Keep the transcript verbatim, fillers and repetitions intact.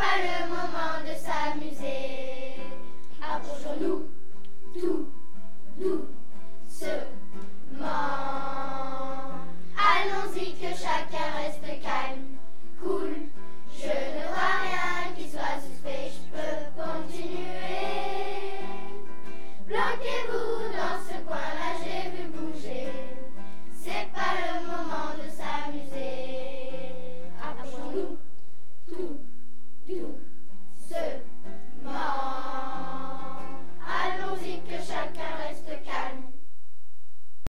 pas le moment de s'amuser. Approchons-nous tout doucement. Allons-y que chacun reste calme, cool. Je ne vois rien qui soit suspect, je peux continuer. Bloquez-vous dans ce coin-là, j'ai vu bouger. C'est pas le moment de s'amuser.